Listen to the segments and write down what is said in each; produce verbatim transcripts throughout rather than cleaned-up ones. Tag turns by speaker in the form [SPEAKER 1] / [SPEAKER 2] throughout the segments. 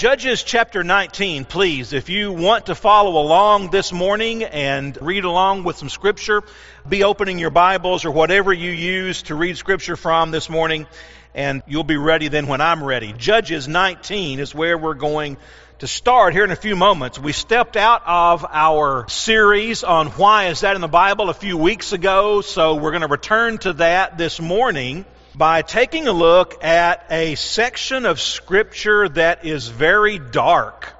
[SPEAKER 1] Judges chapter nineteen, please. If you want to follow along this morning and read along with some scripture, be opening your Bibles or whatever you use to read scripture from this morning, and you'll be ready then when I'm ready. Judges nineteen is where we're going to start here in a few moments. We stepped out of our series on why is that in the Bible a few weeks ago, so we're going to return to that this morning by taking a look at a section of Scripture that is very dark,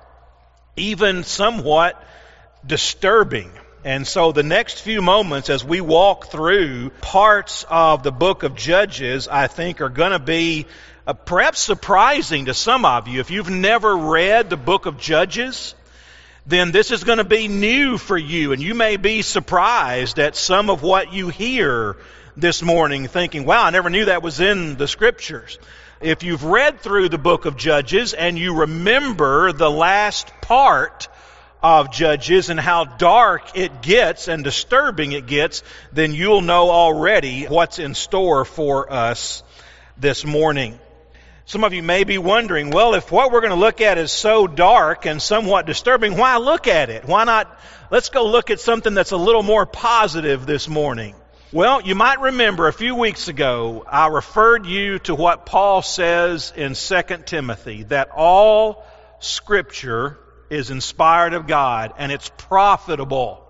[SPEAKER 1] even somewhat disturbing. And so the next few moments as we walk through parts of the book of Judges, I think are going to be uh, perhaps surprising to some of you. If you've never read the book of Judges, then this is going to be new for you, and you may be surprised at some of what you hear this morning, thinking, wow, I never knew that was in the Scriptures. If you've read through the book of Judges and you remember the last part of Judges and how dark it gets and disturbing it gets, then you'll know already what's in store for us this morning. Some of you may be wondering, well, if what we're going to look at is so dark and somewhat disturbing, why look at it? Why not, let's go look at something that's a little more positive this morning. Well, you might remember a few weeks ago, I referred you to what Paul says in Second Timothy, that all Scripture is inspired of God, and it's profitable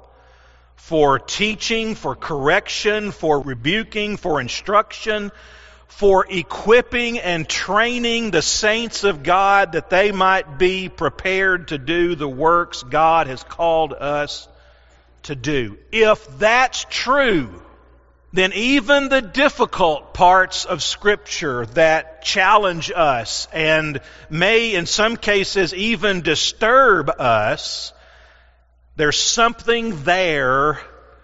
[SPEAKER 1] for teaching, for correction, for rebuking, for instruction, for equipping and training the saints of God that they might be prepared to do the works God has called us to do. If that's true, then even the difficult parts of Scripture that challenge us and may in some cases even disturb us, there's something there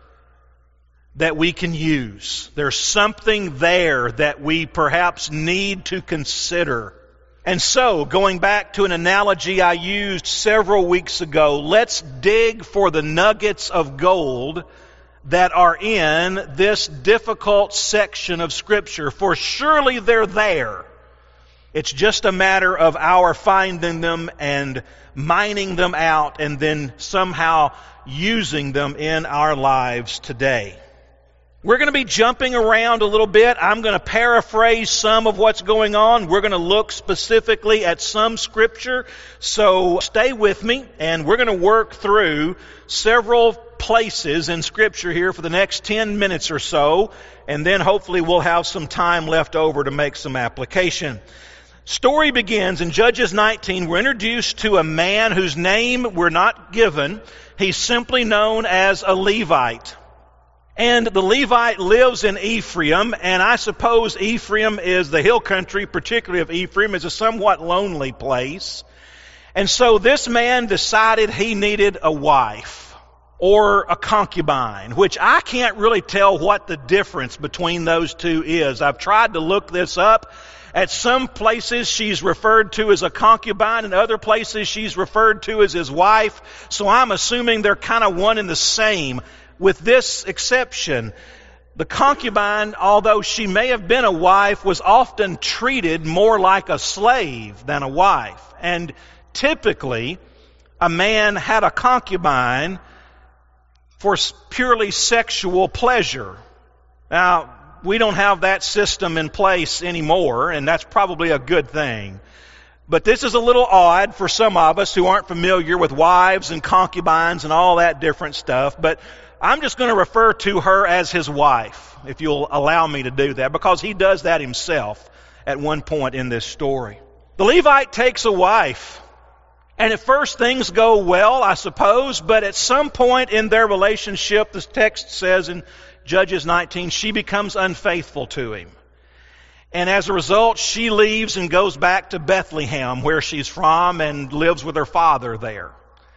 [SPEAKER 1] that we can use. There's something there that we perhaps need to consider. And so, going back to an analogy I used several weeks ago, let's dig for the nuggets of gold that are in this difficult section of Scripture, for surely they're there. It's just a matter of our finding them and mining them out and then somehow using them in our lives today. We're going to be jumping around a little bit. I'm going to paraphrase some of what's going on. We're going to look specifically at some Scripture. So stay with me, and we're going to work through several places in Scripture here for the next ten minutes or so, and then hopefully we'll have some time left over to make some application. Story begins in Judges nineteen. We're introduced to a man whose name we're not given. He's simply known as a Levite. And the Levite lives in Ephraim, and I suppose Ephraim is the hill country, particularly of Ephraim, is a somewhat lonely place. And so this man decided he needed a wife or a concubine, which I can't really tell what the difference between those two is. I've tried to look this up. At some places she's referred to as a concubine, in other places she's referred to as his wife. So I'm assuming they're kind of one and the same. With this exception, the concubine, although she may have been a wife, was often treated more like a slave than a wife. And typically, a man had a concubine for purely sexual pleasure. Now, we don't have that system in place anymore, and that's probably a good thing. But this is a little odd for some of us who aren't familiar with wives and concubines and all that different stuff. But I'm just going to refer to her as his wife, if you'll allow me to do that, because he does that himself at one point in this story. The Levite takes a wife, and at first things go well, I suppose, but at some point in their relationship, the text says in Judges nineteen, she becomes unfaithful to him. And as a result, she leaves and goes back to Bethlehem, where she's from, and lives with her father there.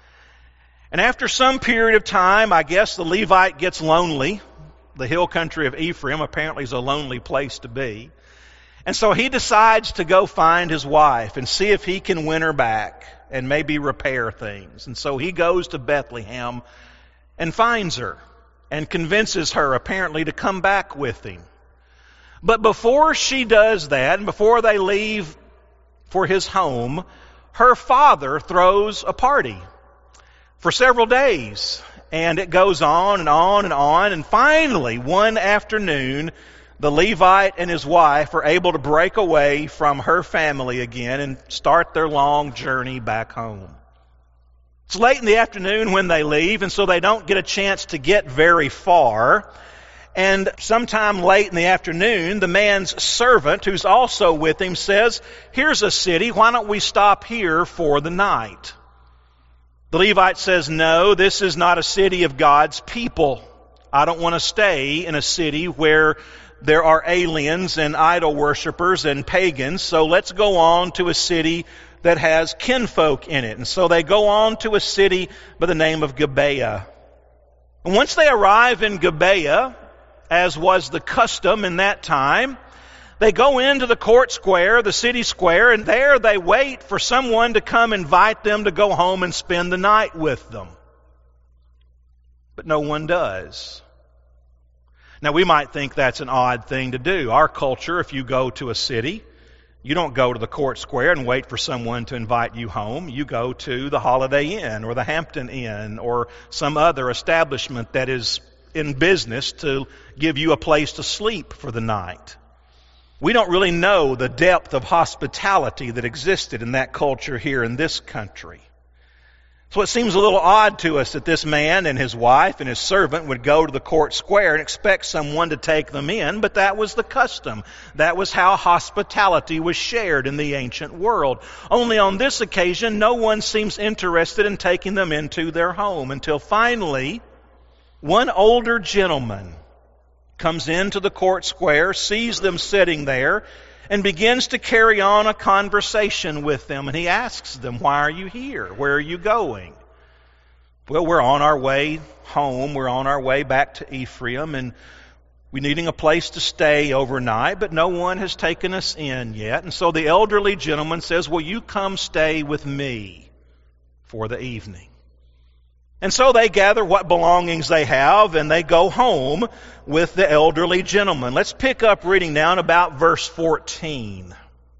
[SPEAKER 1] And after some period of time, I guess the Levite gets lonely. The hill country of Ephraim apparently is a lonely place to be. And so he decides to go find his wife and see if he can win her back and maybe repair things. And so he goes to Bethlehem and finds her and convinces her apparently to come back with him. But before she does that, and before they leave for his home, her father throws a party for several days. And it goes on and on and on. And finally, one afternoon, the Levite and his wife are able to break away from her family again and start their long journey back home. It's late in the afternoon when they leave, and so they don't get a chance to get very far. And sometime late in the afternoon, the man's servant, who's also with him, says, "Here's a city. Why don't we stop here for the night?" The Levite says, "No, this is not a city of God's people. I don't want to stay in a city where there are aliens and idol worshipers and pagans, so let's go on to a city that has kinfolk in it." And so they go on to a city by the name of Gibeah. And once they arrive in Gibeah, as was the custom in that time, they go into the court square, the city square, and there they wait for someone to come invite them to go home and spend the night with them. But no one does. Now, we might think that's an odd thing to do. Our culture, if you go to a city, you don't go to the court square and wait for someone to invite you home. You go to the Holiday Inn or the Hampton Inn or some other establishment that is in business to give you a place to sleep for the night. We don't really know the depth of hospitality that existed in that culture here in this country. So it seems a little odd to us that this man and his wife and his servant would go to the court square and expect someone to take them in, but that was the custom. That was how hospitality was shared in the ancient world. Only on this occasion, no one seems interested in taking them into their home until finally, one older gentleman comes into the court square, sees them sitting there, and begins to carry on a conversation with them. And he asks them, "Why are you here? Where are you going?" "Well, we're on our way home. We're on our way back to Ephraim, and we're needing a place to stay overnight, but no one has taken us in yet." And so the elderly gentleman says, "Will you come stay with me for the evening?" And so they gather what belongings they have and they go home with the elderly gentleman. Let's pick up reading now in about verse fourteen.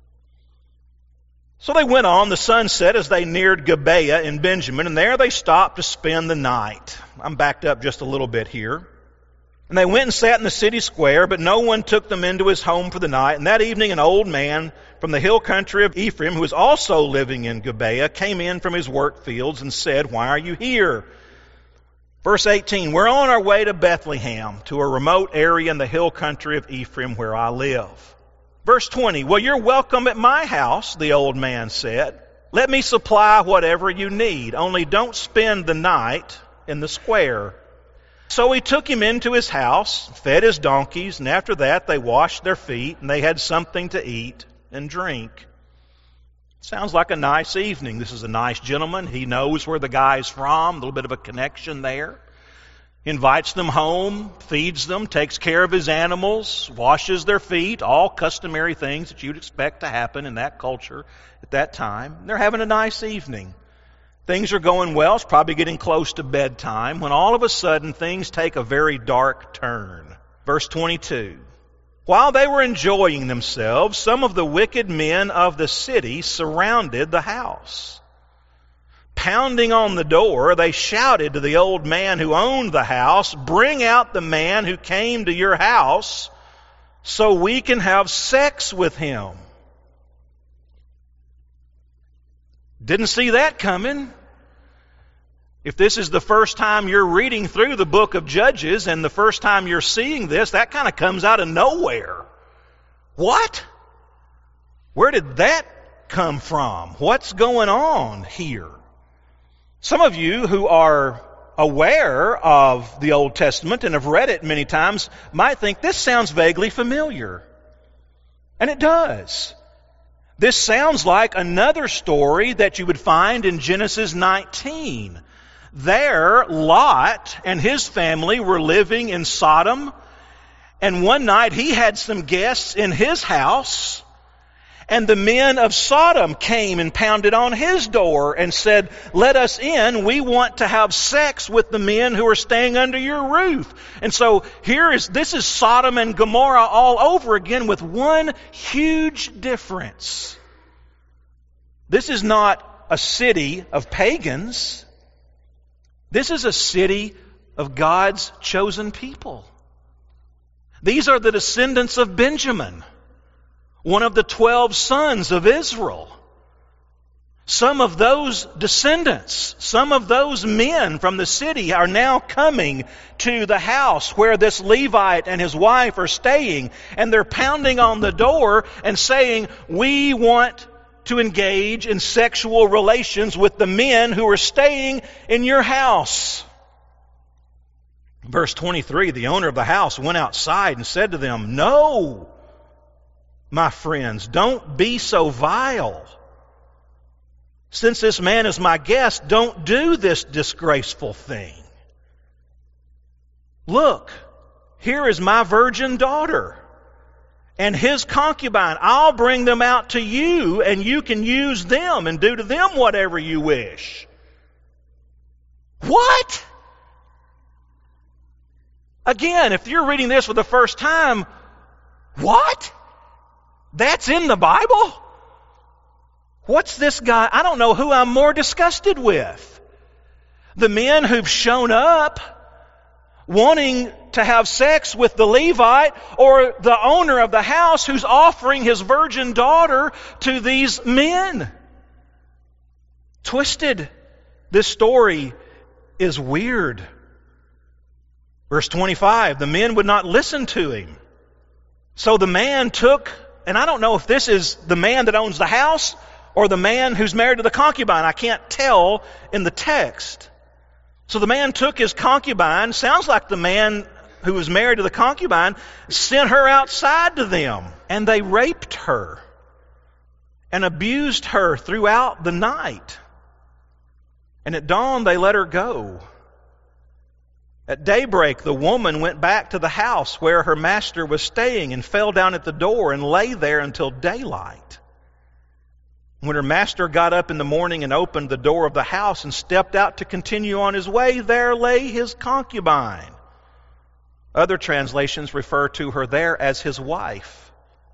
[SPEAKER 1] "So they went on, the sun set as they neared Gibeah in Benjamin, and there they stopped to spend the night." I'm backed up just a little bit here. "And they went and sat in the city square, but no one took them into his home for the night. And that evening an old man from the hill country of Ephraim, who was also living in Gibeah, came in from his work fields and said, 'Why are you here?' Verse eighteen, "We're on our way to Bethlehem, to a remote area in the hill country of Ephraim where I live." Verse twenty, "Well, you're welcome at my house," the old man said. "Let me supply whatever you need, only don't spend the night in the square." So he took him into his house, fed his donkeys, and after that they washed their feet, and they had something to eat and drink. Sounds like a nice evening. This is a nice gentleman. He knows where the guy's from, a little bit of a connection there. He invites them home, feeds them, takes care of his animals, washes their feet, all customary things that you'd expect to happen in that culture at that time. They're having a nice evening. Things are going well. It's probably getting close to bedtime when all of a sudden things take a very dark turn. Verse twenty-two. "While they were enjoying themselves, some of the wicked men of the city surrounded the house. Pounding on the door, they shouted to the old man who owned the house, 'Bring out the man who came to your house so we can have sex with him.'" Didn't see that coming. If this is the first time you're reading through the book of Judges and the first time you're seeing this, that kind of comes out of nowhere. What? Where did that come from? What's going on here? Some of you who are aware of the Old Testament and have read it many times might think this sounds vaguely familiar. And it does. This sounds like another story that you would find in Genesis nineteen. There, Lot and his family were living in Sodom, and one night he had some guests in his house, and the men of Sodom came and pounded on his door and said, "Let us in. We want to have sex with the men who are staying under your roof." And so here is, this is Sodom and Gomorrah all over again with one huge difference. This is not a city of pagans. This is a city of God's chosen people. These are the descendants of Benjamin, one of the twelve sons of Israel. Some of those descendants, some of those men from the city are now coming to the house where this Levite and his wife are staying, and they're pounding on the door and saying, "We want to engage in sexual relations with the men who are staying in your house." Verse twenty-three, the owner of the house went outside and said to them, "No, my friends, don't be so vile. Since this man is my guest, don't do this disgraceful thing. Look, here is my virgin daughter and his concubine. I'll bring them out to you, and you can use them and do to them whatever you wish." What? Again, if you're reading this for the first time, what? That's in the Bible? What's this guy? I don't know who I'm more disgusted with. The men who've shown up wanting to have sex with the Levite, or the owner of the house who's offering his virgin daughter to these men. Twisted. This story is weird. Verse twenty-five, the men would not listen to him. So the man took, and I don't know if this is the man that owns the house or the man who's married to the concubine. I can't tell in the text. So the man took his concubine, sounds like the man who was married to the concubine, sent her outside to them, and they raped her and abused her throughout the night. And at dawn they let her go. At daybreak the woman went back to the house where her master was staying and fell down at the door and lay there until daylight. When her master got up in the morning and opened the door of the house and stepped out to continue on his way, there lay his concubine. Other translations refer to her there as his wife.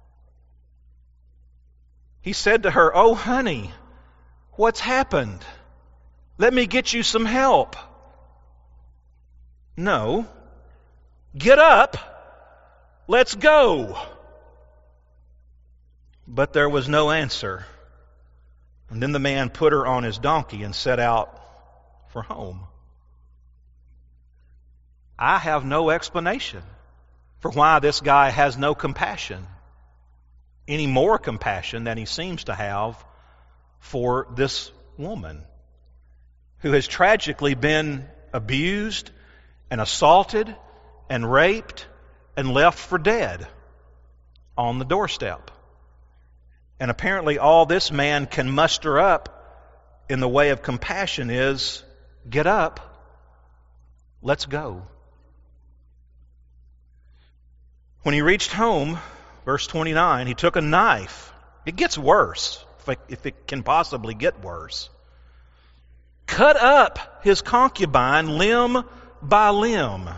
[SPEAKER 1] He said to her, "Oh, honey, what's happened? Let me get you some help." "No. Get up. Let's go." But there was no answer. And then the man put her on his donkey and set out for home. I have no explanation for why this guy has no compassion, any more compassion than he seems to have for this woman who has tragically been abused and assaulted and raped and left for dead on the doorstep. And apparently all this man can muster up in the way of compassion is, "Get up, let's go." When he reached home, verse twenty-nine, he took a knife. It gets worse, if it, if it can possibly get worse. Cut up his concubine limb by limb.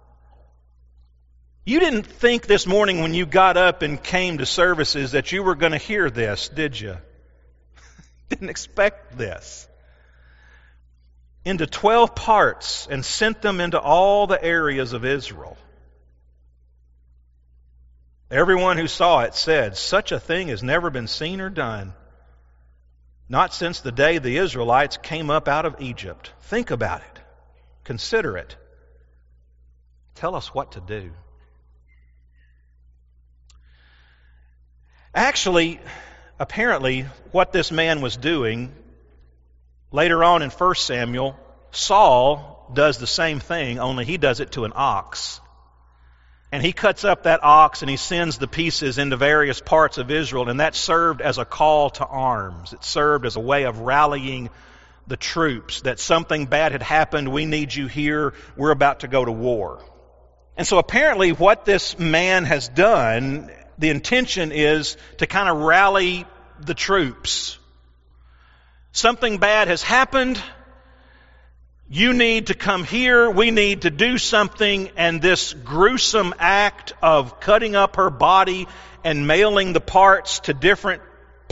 [SPEAKER 1] You didn't think this morning when you got up and came to services that you were going to hear this, did you? Didn't expect this. Into twelve parts and sent them into all the areas of Israel. Everyone who saw it said, "Such a thing has never been seen or done, not since the day the Israelites came up out of Egypt." Think about it. Consider it. Tell us what to do. Actually, apparently, what this man was doing, later on in First Samuel, Saul does the same thing, only he does it to an ox. And he cuts up that ox and he sends the pieces into various parts of Israel, and that served as a call to arms. It served as a way of rallying the troops, that something bad had happened, we need you here, we're about to go to war. And so apparently what this man has done, the intention is to kind of rally the troops. Something bad has happened. You need to come here. We need to do something. And this gruesome act of cutting up her body and mailing the parts to different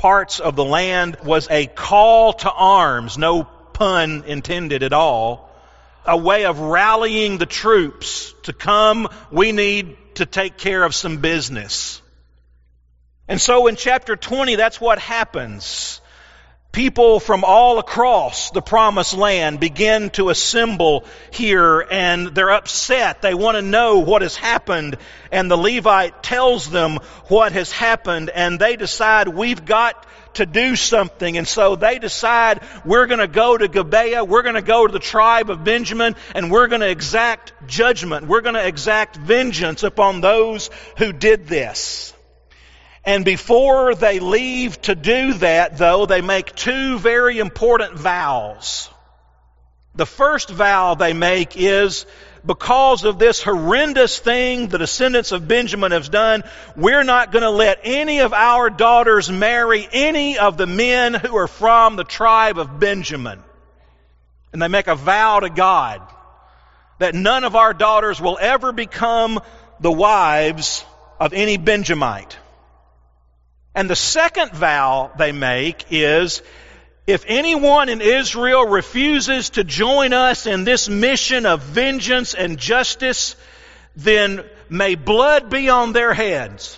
[SPEAKER 1] parts of the land was a call to arms, no pun intended at all, a way of rallying the troops to come. We need to take care of some business. And so in chapter twenty, that's what happens. People from all across the promised land begin to assemble here, and they're upset. They want to know what has happened. And the Levite tells them what has happened, and they decide we've got to do something. And so they decide we're going to go to Gibeah, we're going to go to the tribe of Benjamin, and we're going to exact judgment. We're going to exact vengeance upon those who did this. And before they leave to do that, though, they make two very important vows. The first vow they make is, because of this horrendous thing the descendants of Benjamin have done, we're not going to let any of our daughters marry any of the men who are from the tribe of Benjamin. And they make a vow to God that none of our daughters will ever become the wives of any Benjamite. And the second vow they make is, if anyone in Israel refuses to join us in this mission of vengeance and justice, then may blood be on their heads.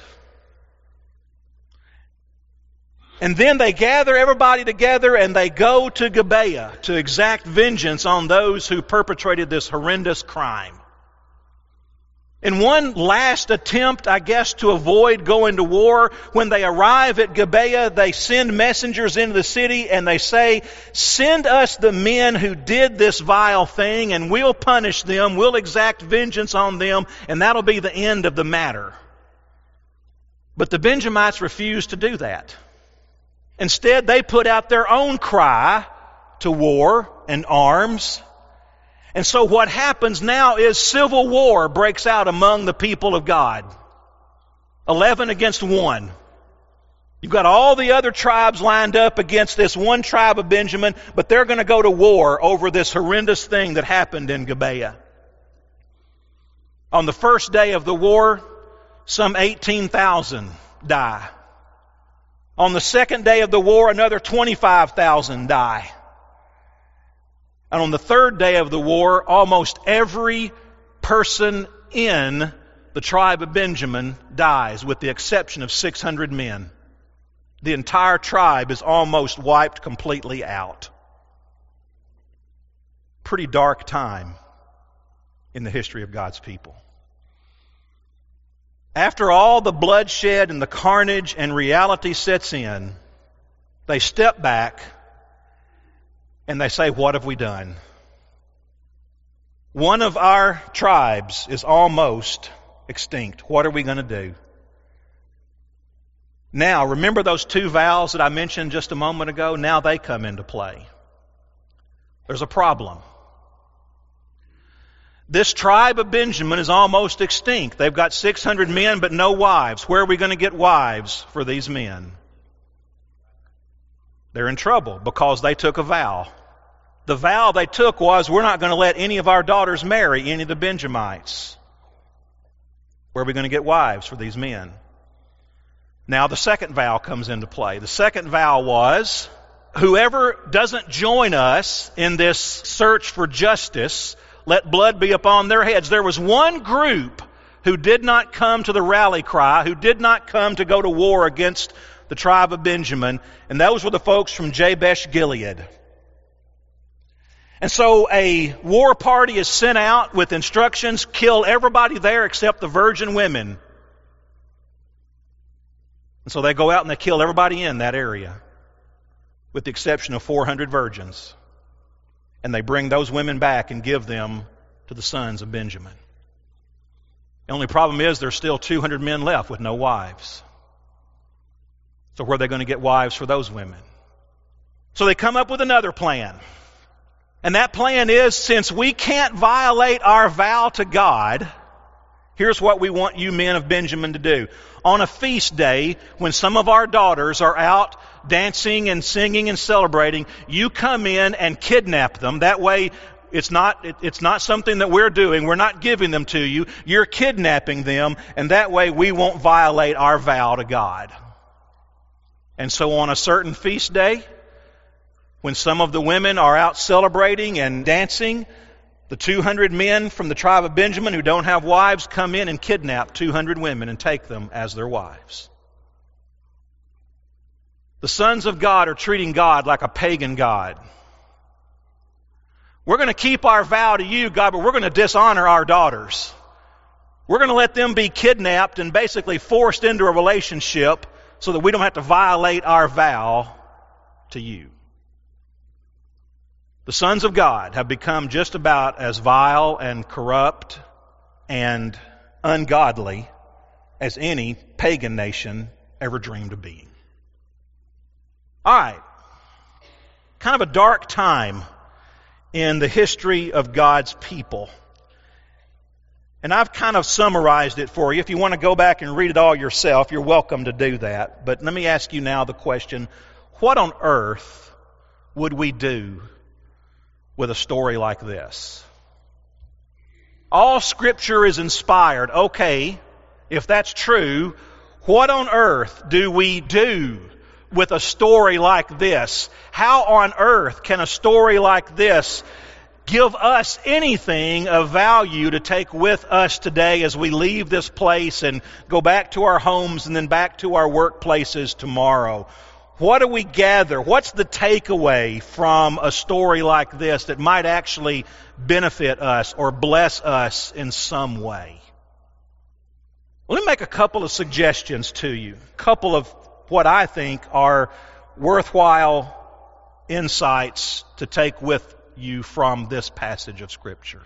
[SPEAKER 1] And then they gather everybody together and they go to Gibeah to exact vengeance on those who perpetrated this horrendous crime. In one last attempt, I guess, to avoid going to war, when they arrive at Gibeah, they send messengers into the city and they say, send us the men who did this vile thing and we'll punish them, we'll exact vengeance on them, and that'll be the end of the matter. But the Benjamites refuse to do that. Instead, they put out their own cry to war and arms. And so what happens now is civil war breaks out among the people of God. Eleven against one. You've got all the other tribes lined up against this one tribe of Benjamin, but they're going to go to war over this horrendous thing that happened in Gibeah. On the first day of the war, some eighteen thousand die. On the second day of the war, another twenty-five thousand die. And on the third day of the war, almost every person in the tribe of Benjamin dies, with the exception of six hundred men. The entire tribe is almost wiped completely out. Pretty dark time in the history of God's people. After all the bloodshed and the carnage and reality sets in, they step back and they say, what have we done? One of our tribes is almost extinct. What are we going to do? Now, remember those two vows that I mentioned just a moment ago? Now they come into play. There's a problem. This tribe of Benjamin is almost extinct. They've got six hundred men but no wives. Where are we going to get wives for these men? They're in trouble because they took a vow. The vow they took was, we're not going to let any of our daughters marry any of the Benjamites. Where are we going to get wives for these men? Now the second vow comes into play. The second vow was, whoever doesn't join us in this search for justice, let blood be upon their heads. There was one group who did not come to the rally cry, who did not come to go to war against the tribe of Benjamin, and those were the folks from Jabesh Gilead. And so a war party is sent out with instructions, kill everybody there except the virgin women. And so they go out and they kill everybody in that area, with the exception of four hundred virgins. And they bring those women back and give them to the sons of Benjamin. The only problem is there's still two hundred men left with no wives. So where are they going to get wives for those women? So they come up with another plan. And that plan is, since we can't violate our vow to God, here's what we want you men of Benjamin to do. On a feast day, when some of our daughters are out dancing and singing and celebrating, you come in and kidnap them. That way, it's not, it, it's not something that we're doing. We're not giving them to you. You're kidnapping them, and that way we won't violate our vow to God. And so on a certain feast day, when some of the women are out celebrating and dancing, the two hundred men from the tribe of Benjamin who don't have wives come in and kidnap two hundred women and take them as their wives. The sons of God are treating God like a pagan god. We're going to keep our vow to you, God, but we're going to dishonor our daughters. We're going to let them be kidnapped and basically forced into a relationship so that we don't have to violate our vow to you. The sons of God have become just about as vile and corrupt and ungodly as any pagan nation ever dreamed of being. All right. Kind of a dark time in the history of God's people. And I've kind of summarized it for you. If you want to go back and read it all yourself, you're welcome to do that. But let me ask you now the question, what on earth would we do with a story like this? All Scripture is inspired. Okay, if that's true, what on earth do we do with a story like this? How on earth can a story like this give us anything of value to take with us today as we leave this place and go back to our homes and then back to our workplaces tomorrow? What do we gather? What's the takeaway from a story like this that might actually benefit us or bless us in some way? Let me make a couple of suggestions to you. A couple of what I think are worthwhile insights to take with you from this passage of Scripture.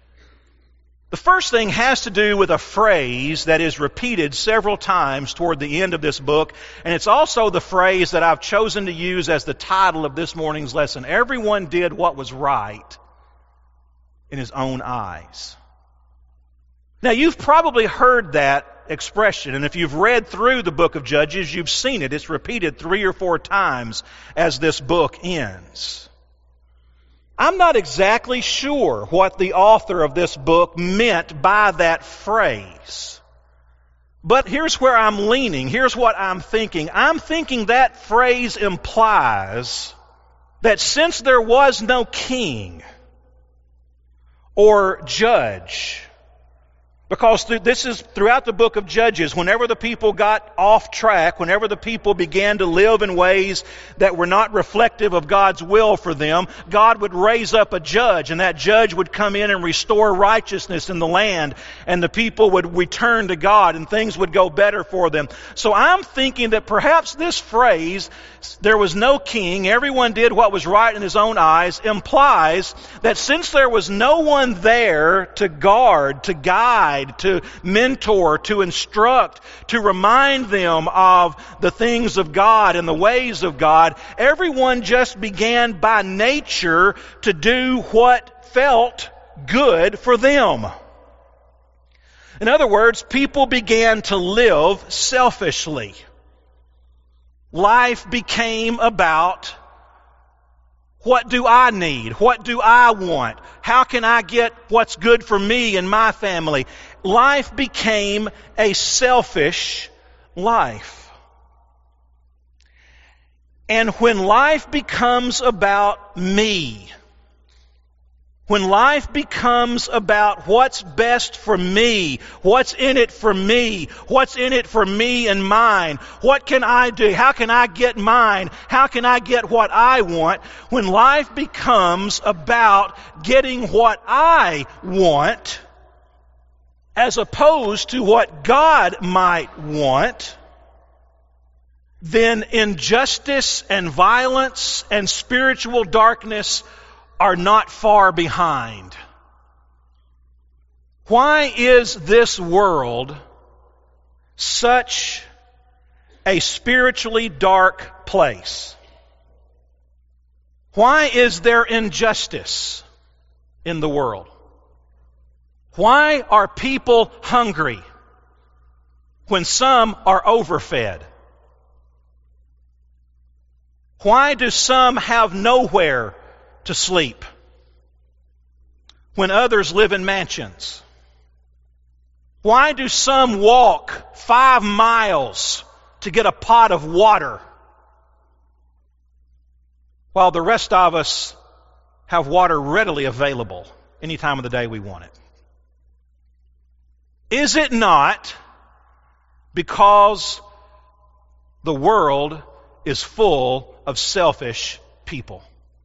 [SPEAKER 1] The first thing has to do with a phrase that is repeated several times toward the end of this book, and it's also the phrase that I've chosen to use as the title of this morning's lesson. Everyone did what was right in his own eyes. Now, you've probably heard that expression, and if you've read through the book of Judges, you've seen it. It's repeated three or four times as this book ends. I'm not exactly sure what the author of this book meant by that phrase. But here's where I'm leaning. Here's what I'm thinking. I'm thinking that phrase implies that since there was no king or judge, because this is throughout the book of Judges, whenever the people got off track, whenever the people began to live in ways that were not reflective of God's will for them, God would raise up a judge, and that judge would come in and restore righteousness in the land, and the people would return to God, and things would go better for them. So I'm thinking that perhaps this phrase, there was no king, everyone did what was right in his own eyes, implies that since there was no one there to guard, to guide, to mentor, to instruct, to remind them of the things of God and the ways of God, everyone just began by nature to do what felt good for them. In other words, people began to live selfishly. Life became about, what do I need? What do I want? How can I get what's good for me and my family? Life became a selfish life. And when life becomes about me, when life becomes about what's best for me, what's in it for me, what's in it for me and mine, what can I do, how can I get mine, how can I get what I want, when life becomes about getting what I want as opposed to what God might want, then injustice and violence and spiritual darkness are not far behind. Why is this world such a spiritually dark place? Why is there injustice in the world? Why are people hungry when some are overfed? Why do some have nowhere to sleep when others live in mansions? Why do some walk five miles to get a pot of water while the rest of us have water readily available any time of the day we want it? Is it not because the world is full of selfish people?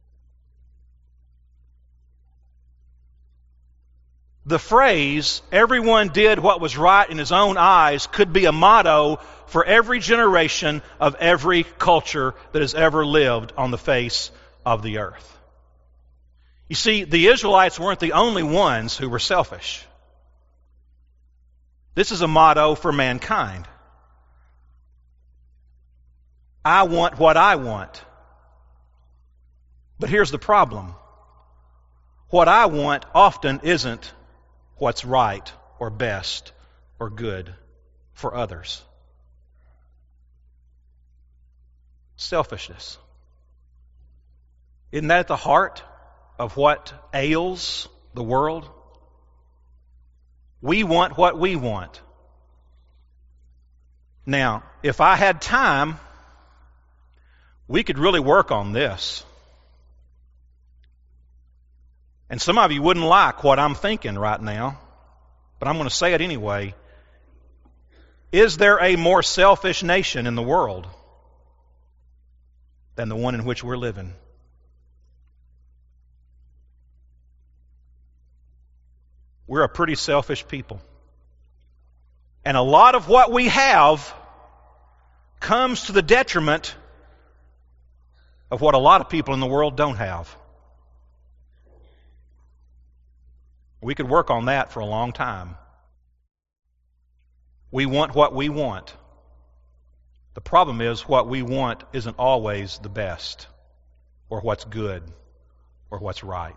[SPEAKER 1] The phrase, everyone did what was right in his own eyes, could be a motto for every generation of every culture that has ever lived on the face of the earth. You see, the Israelites weren't the only ones who were selfish. This is a motto for mankind. I want what I want. But here's the problem. What I want often isn't what's right or best or good for others. Selfishness. Isn't that at the heart of what ails the world? We want what we want. Now, if I had time, we could really work on this. And some of you wouldn't like what I'm thinking right now, but I'm going to say it anyway. Is there a more selfish nation in the world than the one in which we're living? We're a pretty selfish people. And a lot of what we have comes to the detriment of what a lot of people in the world don't have. We could work on that for a long time. We want what we want. The problem is what we want isn't always the best, or what's good, or what's right.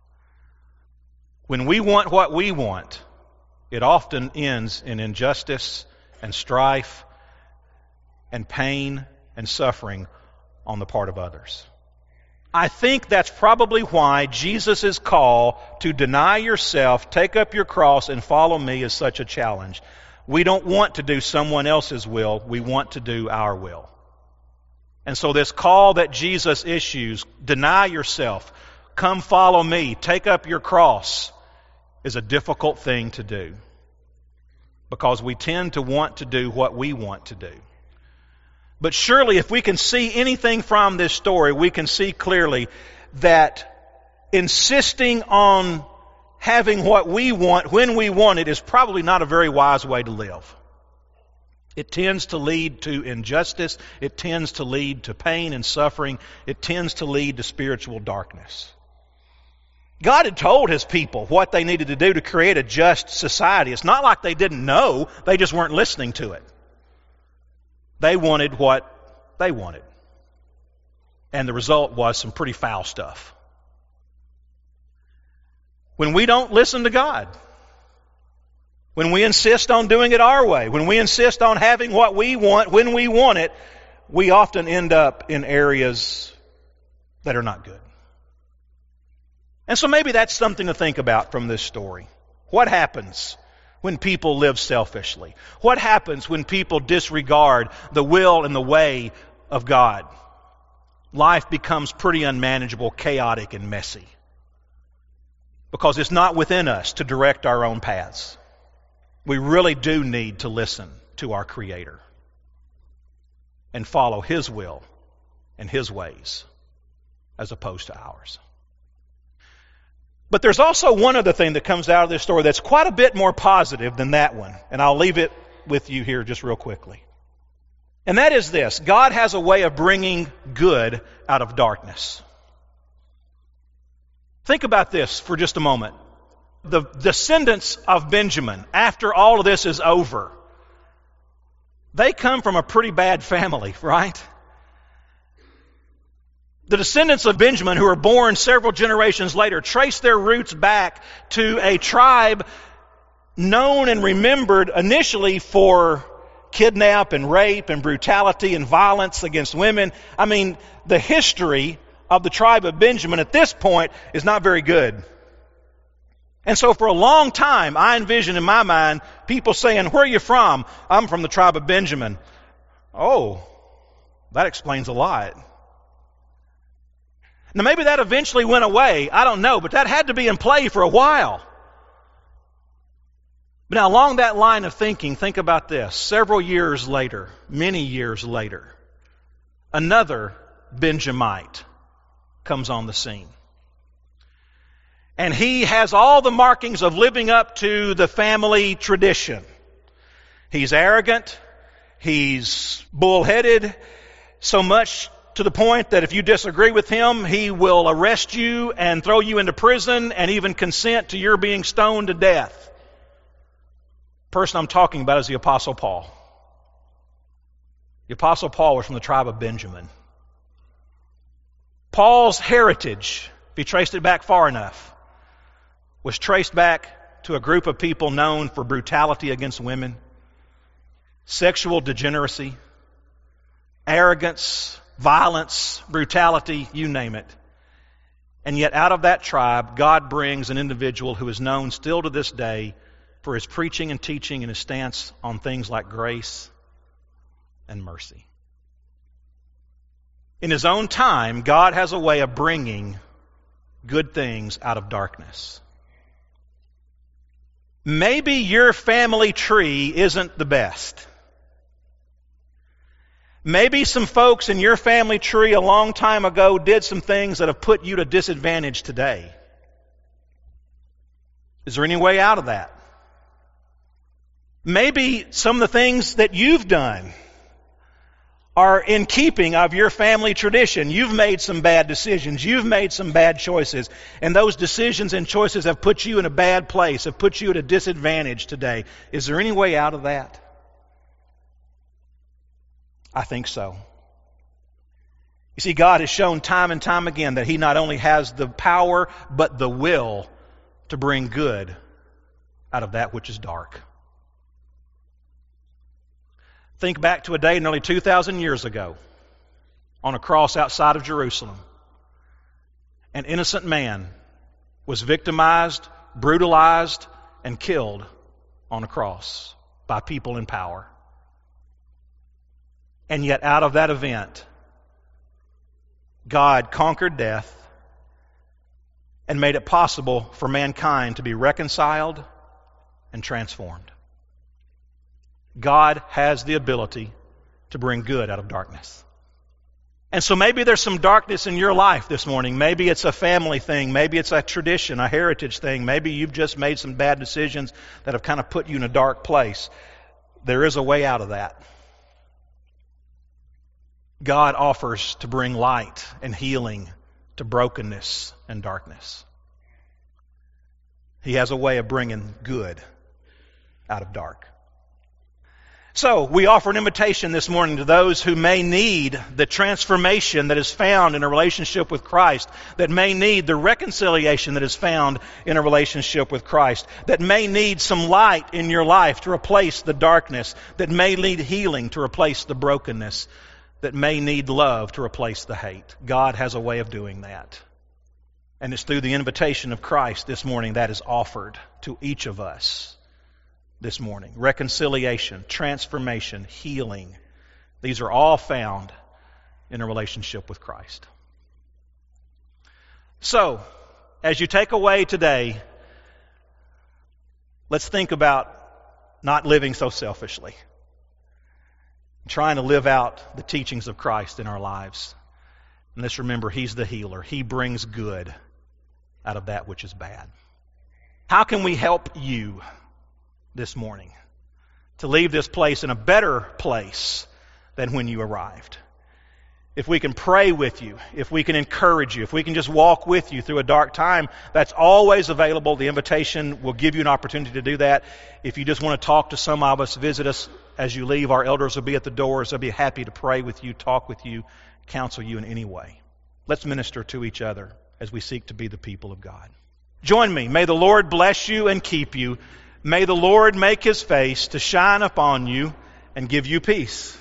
[SPEAKER 1] When we want what we want, it often ends in injustice and strife and pain and suffering on the part of others. I think that's probably why Jesus' call to deny yourself, take up your cross, and follow me is such a challenge. We don't want to do someone else's will. We want to do our will. And so this call that Jesus issues, deny yourself, come follow me, take up your cross, is a difficult thing to do. Because we tend to want to do what we want to do. But surely if we can see anything from this story, we can see clearly that insisting on having what we want when we want it is probably not a very wise way to live. It tends to lead to injustice. It tends to lead to pain and suffering. It tends to lead to spiritual darkness. God had told His people what they needed to do to create a just society. It's not like they didn't know. They just weren't listening to it. They wanted what they wanted. And the result was some pretty foul stuff. When we don't listen to God, when we insist on doing it our way, when we insist on having what we want when we want it, we often end up in areas that are not good. And so maybe that's something to think about from this story. What happens when people live selfishly? What happens when people disregard the will and the way of God? Life becomes pretty unmanageable, chaotic, and messy. Because it's not within us to direct our own paths. We really do need to listen to our Creator and follow His will and His ways as opposed to ours. But there's also one other thing that comes out of this story that's quite a bit more positive than that one. And I'll leave it with you here just real quickly. And that is this. God has a way of bringing good out of darkness. Think about this for just a moment. The descendants of Benjamin, after all of this is over, they come from a pretty bad family, right? The descendants of Benjamin, who were born several generations later, trace their roots back to a tribe known and remembered initially for kidnap and rape and brutality and violence against women. I mean, the history of the tribe of Benjamin at this point is not very good. And so for a long time, I envision in my mind people saying, "Where are you from?" "I'm from the tribe of Benjamin." Oh, that explains a lot. Now maybe that eventually went away. I don't know, but that had to be in play for a while. But now along that line of thinking, think about this. Several years later, many years later, another Benjamite comes on the scene. And he has all the markings of living up to the family tradition. He's arrogant. He's bullheaded, so much to the point that if you disagree with him, he will arrest you and throw you into prison and even consent to your being stoned to death. The person I'm talking about is the Apostle Paul. The Apostle Paul was from the tribe of Benjamin. Paul's heritage, if you traced it back far enough, was traced back to a group of people known for brutality against women, sexual degeneracy, arrogance, violence, brutality, you name it. And yet out of that tribe, God brings an individual who is known still to this day for his preaching and teaching and his stance on things like grace and mercy. In his own time, God has a way of bringing good things out of darkness. Maybe your family tree isn't the best. Maybe some folks in your family tree a long time ago did some things that have put you to disadvantage today. Is there any way out of that? Maybe some of the things that you've done are in keeping of your family tradition. You've made some bad decisions. You've made some bad choices. And those decisions and choices have put you in a bad place, have put you at a disadvantage today. Is there any way out of that? I think so. You see, God has shown time and time again that He not only has the power, but the will to bring good out of that which is dark. Think back to a day nearly two thousand years ago on a cross outside of Jerusalem. An innocent man was victimized, brutalized, and killed on a cross by people in power. And yet out of that event, God conquered death and made it possible for mankind to be reconciled and transformed. God has the ability to bring good out of darkness. And so maybe there's some darkness in your life this morning. Maybe it's a family thing. Maybe it's a tradition, a heritage thing. Maybe you've just made some bad decisions that have kind of put you in a dark place. There is a way out of that. God offers to bring light and healing to brokenness and darkness. He has a way of bringing good out of dark. So, we offer an invitation this morning to those who may need the transformation that is found in a relationship with Christ, that may need the reconciliation that is found in a relationship with Christ, that may need some light in your life to replace the darkness, that may need healing to replace the brokenness, that may need love to replace the hate. God has a way of doing that. And it's through the invitation of Christ this morning that is offered to each of us this morning. Reconciliation, transformation, healing. These are all found in a relationship with Christ. So, as you take away today, let's think about not living so selfishly. Trying to live out the teachings of Christ in our lives. And let's remember, He's the healer. He brings good out of that which is bad. How can we help you this morning to leave this place in a better place than when you arrived? If we can pray with you, if we can encourage you, if we can just walk with you through a dark time, that's always available. The invitation will give you an opportunity to do that. If you just want to talk to some of us, visit us as you leave. Our elders will be at the doors. They'll be happy to pray with you, talk with you, counsel you in any way. Let's minister to each other as we seek to be the people of God. Join me. May the Lord bless you and keep you. May the Lord make His face to shine upon you and give you peace.